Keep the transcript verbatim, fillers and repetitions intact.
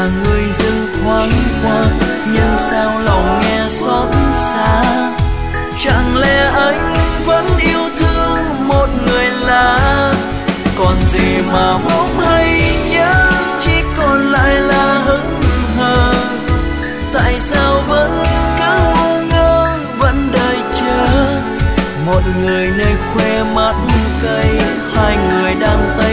là người dưng thoáng qua, nhưng sao lòng nghe xót xa. Chẳng lẽ anh vẫn yêu thương một người lạ, còn gì mà mong hay nhớ, chỉ còn lại là hững hờ. Tại sao vẫn cứ ngu ngơ, vẫn đợi chờ một người nơi khoe mắt cay, hai người đang tay